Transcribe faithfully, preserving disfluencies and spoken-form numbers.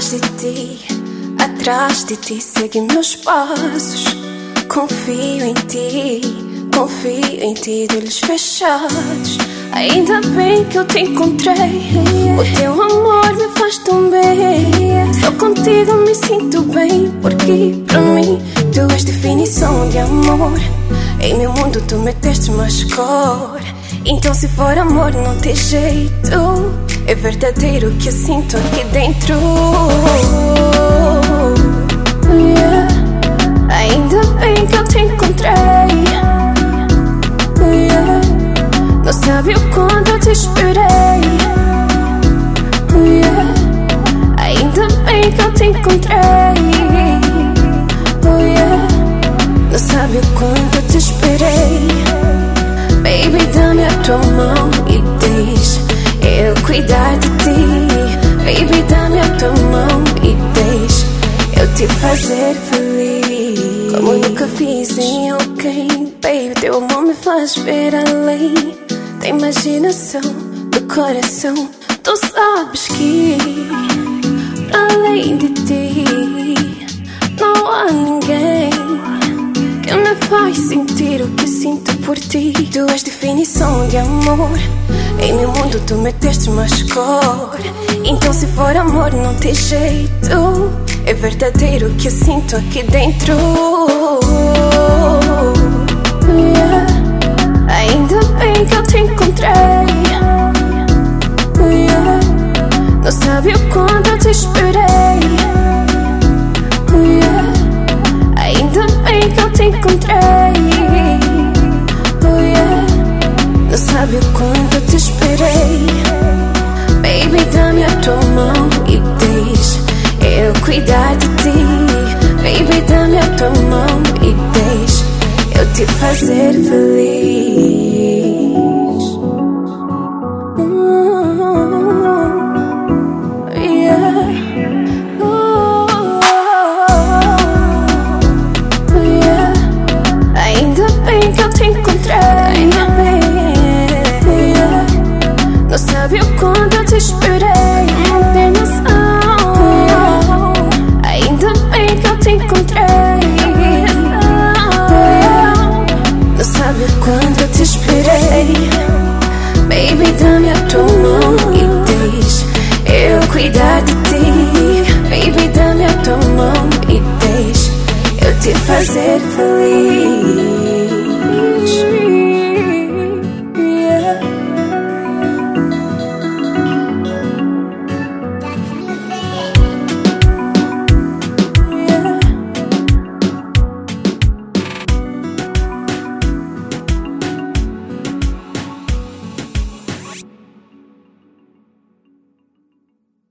atrás de ti, atrás de ti, segue meus passos. Confio em ti, confio em ti, de olhos fechados. Ainda bem que eu te encontrei. O teu amor me faz tão bem. Só contigo me sinto bem, porque pra mim tu és definição de amor. Em meu mundo tu meteste mais cor. Então se for amor não tem jeito, é verdadeiro o que eu sinto aqui dentro. Yeah. Ainda bem que eu te encontrei. Yeah. Não sabe o quanto eu te esperei. Yeah. Ainda bem que eu te encontrei. Yeah. Não sabe o quanto eu te esperei. Baby, dá-me a tua mão e deixa eu cuidar de ti. Baby, dá-me a tua mão e deixa eu te fazer feliz, como nunca fiz em alguém. Baby, teu amor me faz ver além da imaginação do coração. Tu sabes que além de ti não há ninguém que me faz sentir o que sinto por ti. Tu és definição de amor. Em meu mundo tu meteste mais cor. Então se for amor não tem jeito, é verdadeiro o que eu sinto aqui dentro. Yeah. Ainda bem que eu te encontrei. Yeah. Não sabe o quanto eu te esperei. Yeah. Ainda bem que eu te encontrei. Yeah. Não sabe o quanto eu te esperei. Baby, dá-me a tua mão e deixa eu cuidar de ti. Baby, dá-me a tua mão e deixa eu te fazer feliz. Que eu te encontrei. Ainda bem. Yeah. Não sabe o quanto eu te esperei. Não tem noção. Yeah. Ainda bem que eu te encontrei. Yeah. Não sabe o quanto eu te esperei. Baby, dá-me a tua mão e deixa eu cuidar de ti. Baby, dá-me a tua mão e deixa eu te fazer feliz.